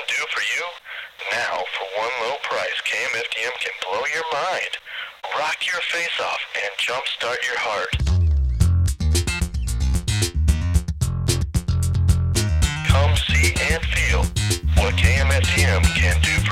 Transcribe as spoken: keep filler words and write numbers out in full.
do for you? Now, for one low price, K M F D M can blow your mind, rock your face off, and jumpstart your heart. Come see and feel what K M F D M can do